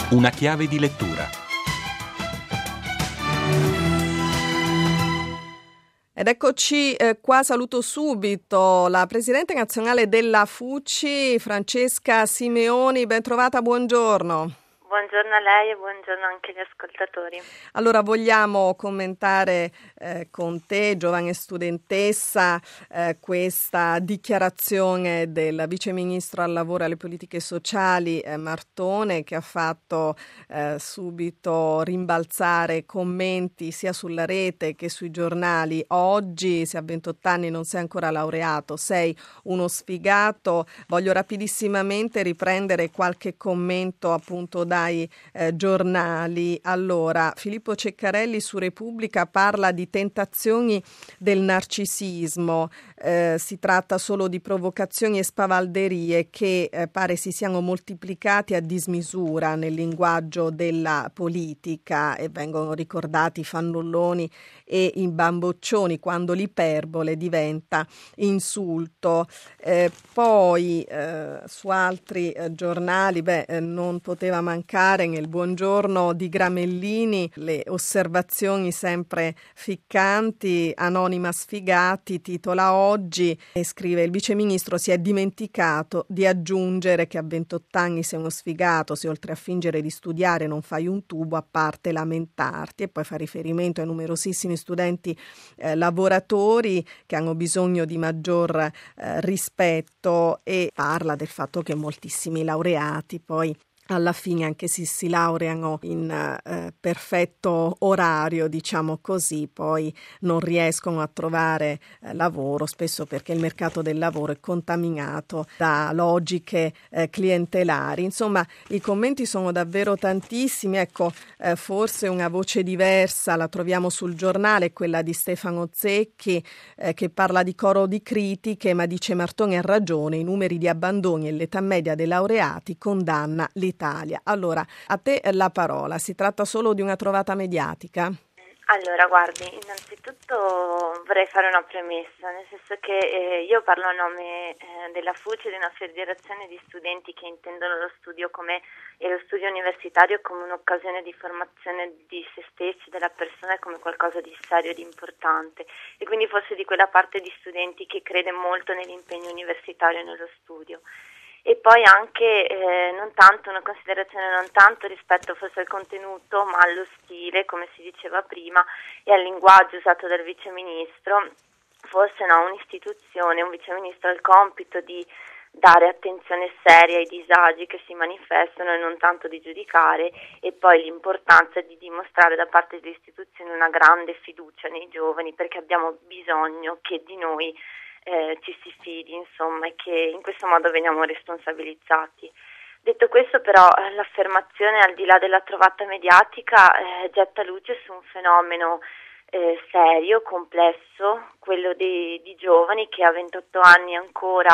Una chiave di lettura. Ed eccoci qua, saluto subito la Presidente Nazionale della FUCI, Francesca Simeoni, ben trovata, buongiorno. Buongiorno a lei e buongiorno anche agli ascoltatori. Allora, vogliamo commentare con te, giovane studentessa, questa dichiarazione del Vice Ministro al Lavoro e alle Politiche Sociali Martone, che ha fatto subito rimbalzare commenti sia sulla rete che sui giornali. Oggi, se a 28 anni non sei ancora laureato, sei uno sfigato. Voglio rapidissimamente riprendere qualche commento appunto dai giornali. Allora, Filippo Ceccarelli su Repubblica parla di tentazioni del narcisismo. Si tratta solo di provocazioni e spavalderie che pare si siano moltiplicati a dismisura nel linguaggio della politica e vengono ricordati i fannulloni e i bamboccioni quando l'iperbole diventa insulto. Poi su altri giornali non poteva mancare nel buongiorno di Gramellini le osservazioni sempre ficcanti. Anonima Sfigati titola oggi e scrive: il viceministro si è dimenticato di aggiungere che a 28 anni sei uno sfigato se oltre a fingere di studiare non fai un tubo, a parte lamentarti. E poi fa riferimento ai numerosissimi studenti lavoratori che hanno bisogno di maggior rispetto e parla del fatto che moltissimi laureati poi alla fine, anche se si laureano in perfetto orario, diciamo così, poi non riescono a trovare lavoro, spesso perché il mercato del lavoro è contaminato da logiche clientelari. Insomma, i commenti sono davvero tantissimi. Ecco, forse una voce diversa la troviamo sul giornale, quella di Stefano Zecchi, che parla di coro di critiche, ma dice: Martone ha ragione, i numeri di abbandoni e l'età media dei laureati condanna l'Italia. Allora, a te la parola. Si tratta solo di una trovata mediatica? Allora, guardi, innanzitutto vorrei fare una premessa, nel senso che io parlo a nome della FUCI, di una federazione di studenti che intendono lo studio e lo studio universitario come un'occasione di formazione di se stessi, della persona, e come qualcosa di serio e di importante, e quindi forse di quella parte di studenti che crede molto nell'impegno universitario e nello studio. E poi anche non tanto una considerazione, non tanto rispetto forse al contenuto, ma allo stile, come si diceva prima, e al linguaggio usato dal viceministro. Forse un'istituzione, un viceministro ha il compito di dare attenzione seria ai disagi che si manifestano e non tanto di giudicare, e poi l'importanza di dimostrare da parte delle istituzioni una grande fiducia nei giovani, perché abbiamo bisogno che di noi ci si fidi, insomma, e che in questo modo veniamo responsabilizzati. Detto questo, però, l'affermazione, al di là della trovata mediatica, getta luce su un fenomeno serio, complesso, quello di giovani che a 28 anni ancora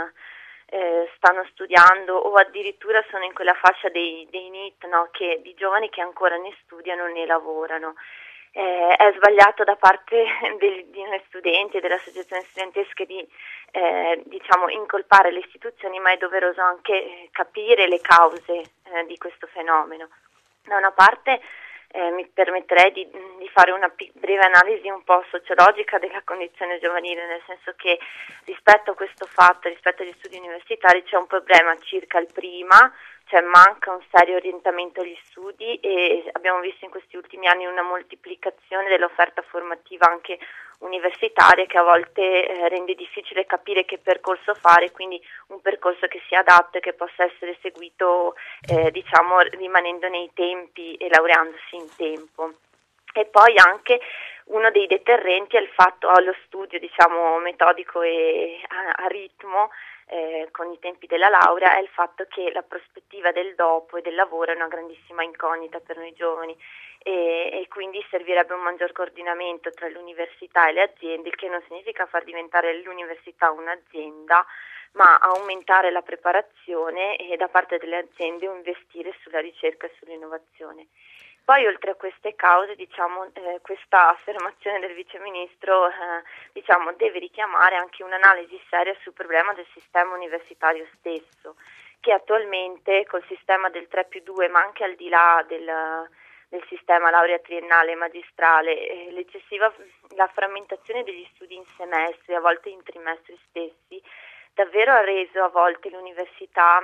stanno studiando, o addirittura sono in quella fascia dei NEET, no? Di giovani che ancora ne studiano né lavorano. È sbagliato da parte di noi studenti e delle associazioni studentesche di incolpare le istituzioni, ma è doveroso anche capire le cause di questo fenomeno. Da una parte mi permetterei di fare una breve analisi un po' sociologica della condizione giovanile, nel senso che rispetto a questo fatto, rispetto agli studi universitari, c'è un problema circa il prima, cioè manca un serio orientamento agli studi, e abbiamo visto in questi ultimi anni una moltiplicazione dell'offerta formativa anche universitaria, che a volte rende difficile capire che percorso fare, quindi un percorso che sia adatto e che possa essere seguito rimanendo nei tempi e laureandosi in tempo. E poi anche uno dei deterrenti è il fatto allo studio metodico e a ritmo con i tempi della laurea, è il fatto che la prospettiva del dopo e del lavoro è una grandissima incognita per noi giovani, e quindi servirebbe un maggior coordinamento tra l'università e le aziende, il che non significa far diventare l'università un'azienda, ma aumentare la preparazione e da parte delle aziende investire sulla ricerca e sull'innovazione. Poi, oltre a queste cause, questa affermazione del viceministro deve richiamare anche un'analisi seria sul problema del sistema universitario stesso, che attualmente col sistema del 3+2, ma anche al di là del sistema laurea triennale e magistrale, la frammentazione degli studi in semestri, a volte in trimestri stessi, davvero ha reso a volte l'università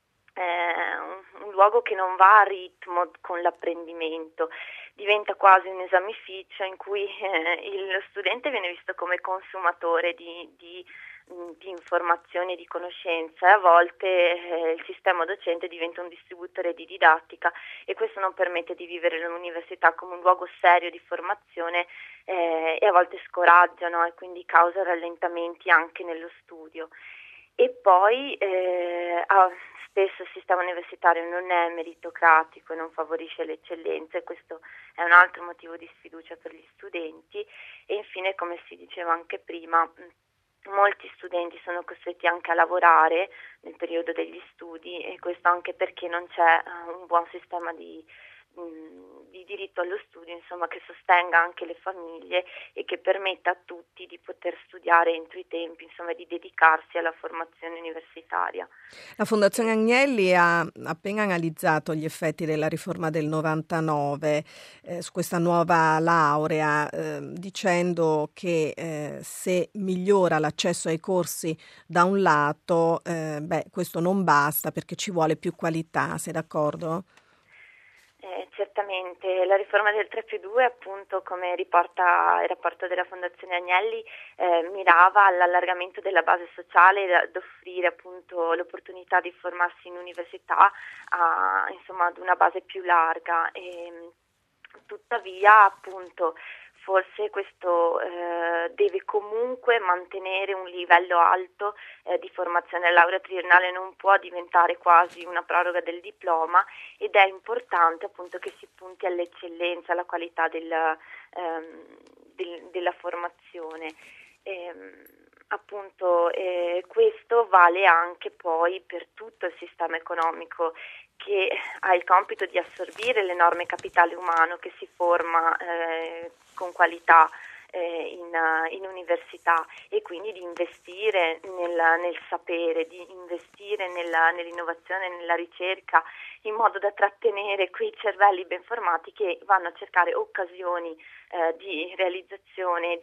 un luogo che non va a ritmo con l'apprendimento, diventa quasi un esamificio in cui lo studente viene visto come consumatore di informazioni e di conoscenza, e a volte il sistema docente diventa un distributore di didattica, e questo non permette di vivere l'università come un luogo serio di formazione, e a volte scoraggiano e quindi causa rallentamenti anche nello studio. E poi spesso il sistema universitario non è meritocratico e non favorisce l'eccellenza, e questo è un altro motivo di sfiducia per gli studenti. E infine, come si diceva anche prima, molti studenti sono costretti anche a lavorare nel periodo degli studi, e questo anche perché non c'è un buon sistema di diritto allo studio, insomma, che sostenga anche le famiglie e che permetta a tutti di poter studiare entro i tempi, insomma, di dedicarsi alla formazione universitaria. La Fondazione Agnelli ha appena analizzato gli effetti della riforma del 99 su questa nuova laurea, dicendo che se migliora l'accesso ai corsi da un lato, questo non basta, perché ci vuole più qualità. Sei d'accordo? Certamente, la riforma del 3+2, appunto, come riporta il rapporto della Fondazione Agnelli, mirava all'allargamento della base sociale, ad offrire appunto l'opportunità di formarsi in università ad una base più larga. Tuttavia, appunto, forse questo deve comunque mantenere un livello alto di formazione. La laurea triennale non può diventare quasi una proroga del diploma, ed è importante appunto che si punti all'eccellenza, alla qualità della formazione. Questo vale anche poi per tutto il sistema economico, che ha il compito di assorbire l'enorme capitale umano che si forma con qualità in università, e quindi di investire nel sapere, di investire nell'innovazione, nella ricerca, in modo da trattenere quei cervelli ben formati che vanno a cercare occasioni di realizzazione,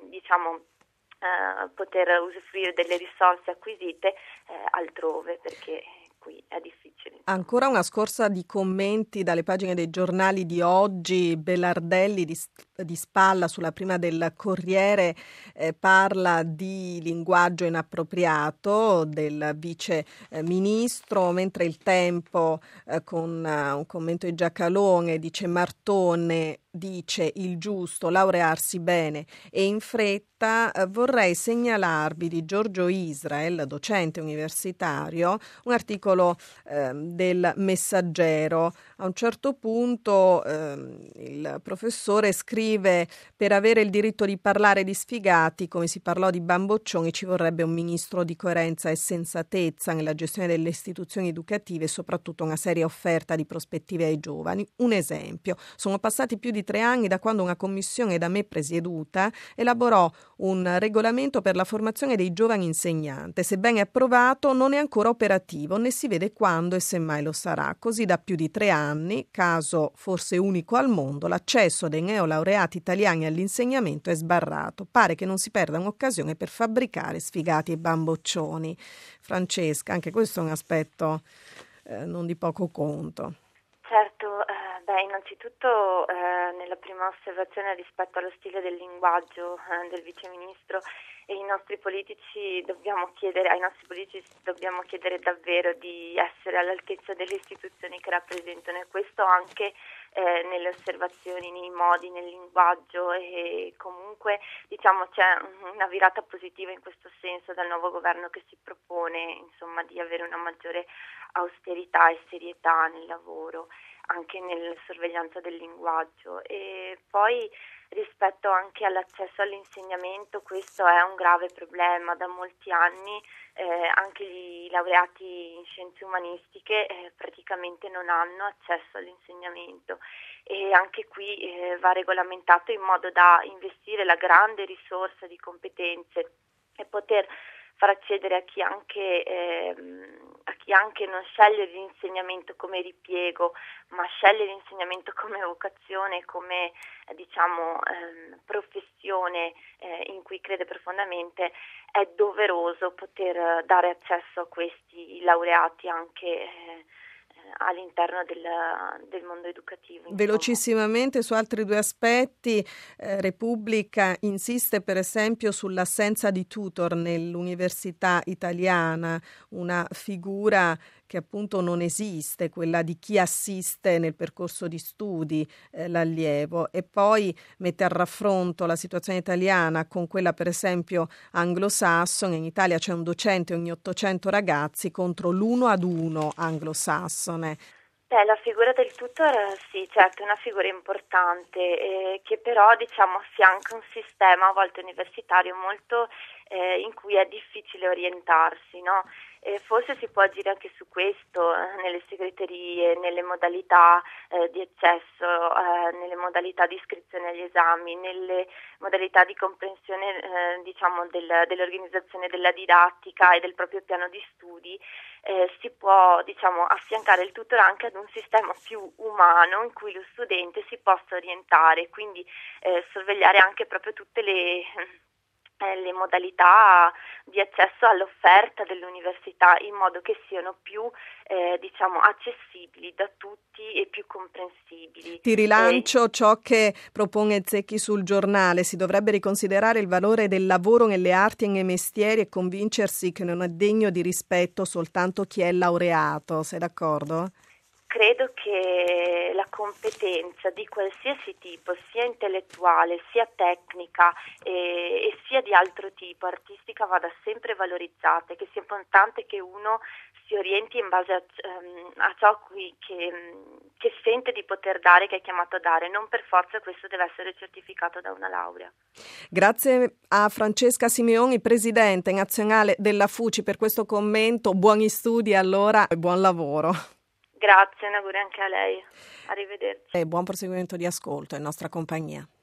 poter usufruire delle risorse acquisite altrove, perché qui è difficile. Ancora una scorsa di commenti dalle pagine dei giornali di oggi. Belardelli di Spalla, sulla prima del Corriere, parla di linguaggio inappropriato del vice ministro, mentre Il Tempo, con un commento di Giacalone, dice: Martone dice il giusto, laurearsi bene e in fretta. Vorrei segnalarvi di Giorgio Israel, docente universitario, un articolo del Messaggero. A un certo punto il professore scrive: per avere il diritto di parlare di sfigati, come si parlò di bamboccioni, ci vorrebbe un ministro di coerenza e sensatezza nella gestione delle istituzioni educative e soprattutto una seria offerta di prospettive ai giovani. Un esempio: sono passati più di 3 anni da quando una commissione da me presieduta elaborò un regolamento per la formazione dei giovani insegnanti. Sebbene approvato, non è ancora operativo, né si vede quando e semmai lo sarà. Così da più di 3 anni, caso forse unico al mondo, l'accesso dei neolaureati italiani all'insegnamento è sbarrato. Pare che non si perda un'occasione per fabbricare sfigati e bamboccioni. Francesca, anche questo è un aspetto non di poco conto. Certo, innanzitutto nella prima osservazione rispetto allo stile del linguaggio del Vice Ministro, e ai nostri politici dobbiamo chiedere davvero di essere all'altezza delle istituzioni che rappresentano, e questo anche nelle osservazioni, nei modi, nel linguaggio, e comunque c'è una virata positiva in questo senso dal nuovo governo, che si propone di avere una maggiore austerità e serietà nel lavoro, anche nella sorveglianza del linguaggio. E poi rispetto anche all'accesso all'insegnamento, questo è un grave problema. Da molti anni anche i laureati in scienze umanistiche praticamente non hanno accesso all'insegnamento, e anche qui va regolamentato in modo da investire la grande risorsa di competenze e poter far accedere a chi laureati anche non scegliere l'insegnamento come ripiego, ma scegliere l'insegnamento come vocazione, come professione in cui crede profondamente, è doveroso poter dare accesso a questi laureati anche all'interno del mondo educativo. Insomma. Velocissimamente su altri due aspetti, Repubblica insiste per esempio sull'assenza di tutor nell'università italiana, una figura che appunto non esiste, quella di chi assiste nel percorso di studi l'allievo, e poi mette a raffronto la situazione italiana con quella per esempio anglosassone. In Italia c'è un docente ogni 800 ragazzi contro l'1-1 anglosassone. La figura del tutor sì, certo, è una figura importante, che però sia anche un sistema a volte universitario molto in cui è difficile orientarsi, no? Forse si può agire anche su questo, nelle segreterie, nelle modalità di accesso, nelle modalità di iscrizione agli esami, nelle modalità di comprensione dell'organizzazione della didattica e del proprio piano di studi. Si può affiancare il tutor anche ad un sistema più umano in cui lo studente si possa orientare, quindi sorvegliare anche proprio tutte le modalità di accesso all'offerta dell'università in modo che siano più accessibili da tutti e più comprensibili. Ti rilancio ciò che propone Zecchi sul Giornale: si dovrebbe riconsiderare il valore del lavoro nelle arti e nei mestieri e convincersi che non è degno di rispetto soltanto chi è laureato. Sei d'accordo? Credo che la competenza di qualsiasi tipo, sia intellettuale, sia tecnica e sia di altro tipo, artistica, vada sempre valorizzata, e che sia importante che uno si orienti in base a ciò che sente di poter dare, che è chiamato a dare. Non per forza questo deve essere certificato da una laurea. Grazie a Francesca Simeoni, presidente nazionale della FUCI, per questo commento. Buoni studi allora e buon lavoro. Grazie, un augurio anche a lei. Arrivederci. E buon proseguimento di ascolto in nostra compagnia.